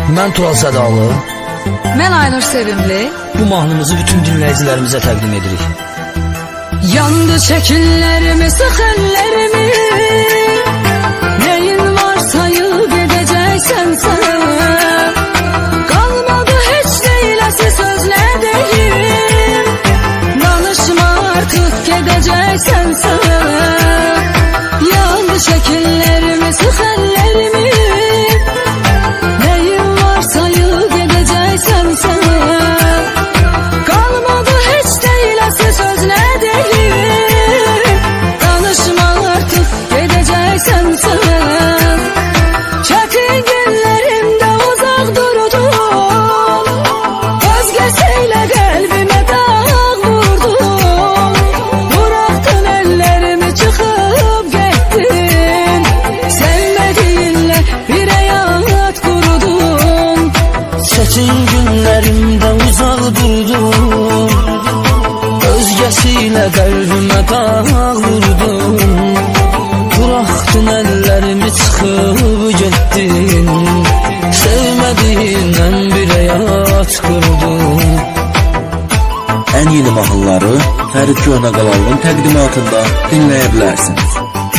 Mən Tural Sədalı. Mən Aynur Sevimli. Bu mahnımızı bütün dinləyicilərimizə təqdim edirik. Yandı şəkillərimi, sıx əllərimi, neyin var sayıb edəcəksən sən. Qalmadı heç deyləsi söz nə deyim, danışma artıq gedəcəksən sən. Yandı şəkillərimi, sıx əllərimi, neyin var sayıb edəcəksən sən. Qalmadı heç deyləsi söz nə deyim, danışma artıq gedəcəksən sən. Çətin günlərimdə uzaq durdum, özgəsiylə qəlbimə dağ vurdum. Buraxdın əllərimi, çıxıb getdin, sevmədiyinlə bir həyat qurdum. Çətin günlərimdə uzaq durdum, özgəsiylə qəlbimə dağ vurdum. Buraxdın əllərimi, çıxıb getdin, sevmədiyindən bir həyat qurdum. Ən yeni mahnıları Fərid Köhnəqalanlının təqdimatında dinləyə bilərsiniz.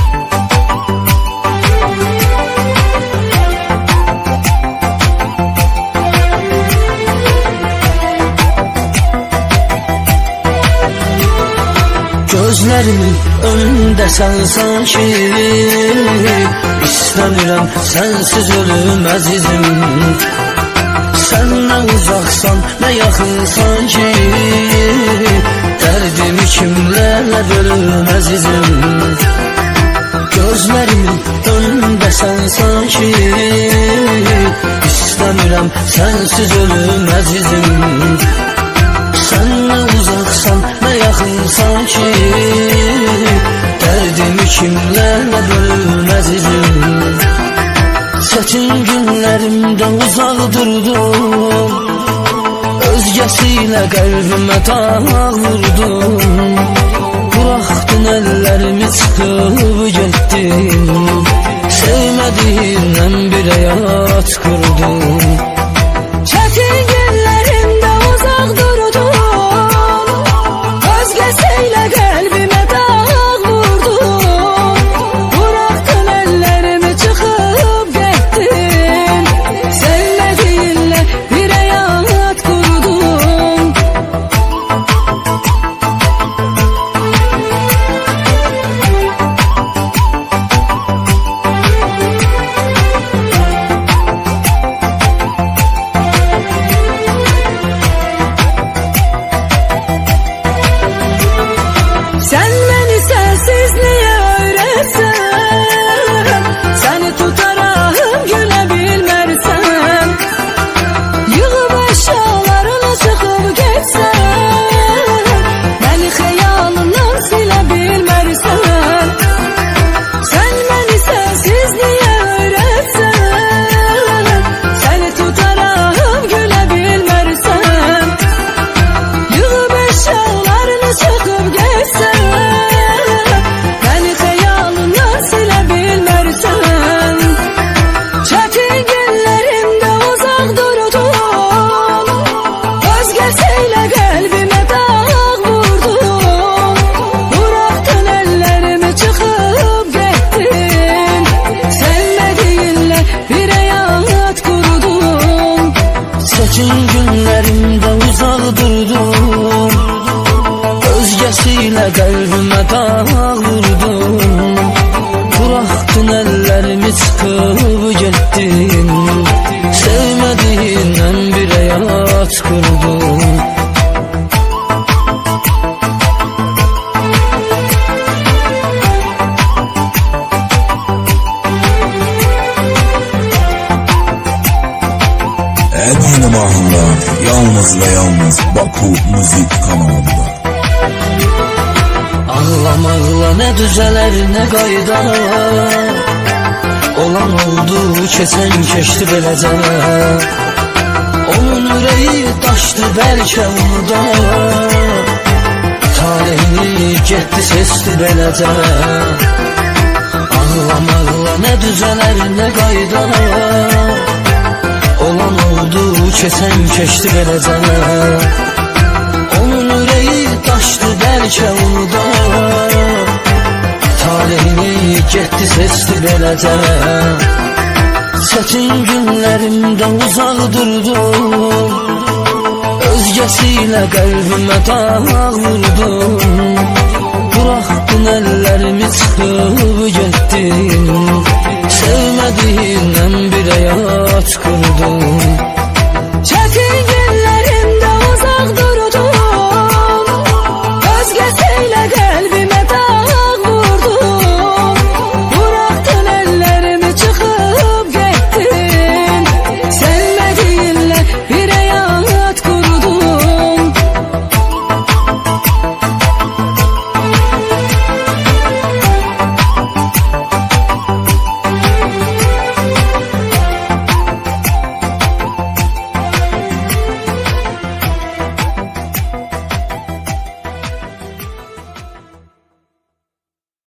Gözlərimin önündəsən sanki, istəmirəm sənsiz ölüm əzizim. Səndən uzaqsan, nə yaxınsan ki, dərdimi kimlərlə bölüm əzizim. Gözlərimin önündəsən sanki, istəmirəm sənsiz ölüm əzizim. Səndən uzaqsan, nə yaxınsan ki, dərdimi kimlərlə bölüm əzizim. Çətin günlərimdə uzaq durdum, özgəsiylə qəlbimə dağ vurdum. Buraxdın əllərimi, çıxıb getdin, sevmədiyindən bir həyat qurdum. Çətin günlərimdə uzaq durdum, özgəsiylə qəlbimə dağ vurdum. Buraxdın əllərimi, çıxıb getdin, sevmədiyinlə bir həyat qurdum. Sən məni sənsiz niyə öyrətsən, səni tutarım gülə bilmərsən. Yığıb əşyalarını, çıxıb getsən, məni xəyalından silə bilmərsən. Sən məni sənsiz niyə öyrətsən, səni tutarım gülə bilmərsən. Yığıb əşyalarını, çıxıb getsən, məni xəyalından silə bilmərsən. Çətin günlərimdə uzaq durdum, özgəsiylə qəlbimə dağ vurdum. Buraxdın əllərimi, çıxıb getdin, sevmədiyinlə bir həyat qurdum. Çətin günlərimdə uzaq durdum, özgəsiylə qəlbimə dağ vurdum. Buraxdın əllərimi, çıxıb getdin, sevmədiyindən bir həyat qurdum. Ən yeni mahnılar yalnız ve yalnız Baku Müzik kanalında. Ağlamaqla nə düzələr, nə qaydar, olan oldu, keçən keçdi beləcə. Onun ürəyi daşdı bəlkə unuda, talihini getdi seçdi beləcə. Ağlamaqla nə düzələr, nə qaydar, olan keçən keçdi beləcə. Onun ürəyi daşdı bəlkə unuda, talihini getdi seçdi beləcə. Çətin günlərimdə uzaq durdum, özgəsilə qəlbimə dağ vurdum. Buraxdın əllərimi çıxıb getdin, sevmədiyimdən bir həyat qurdum.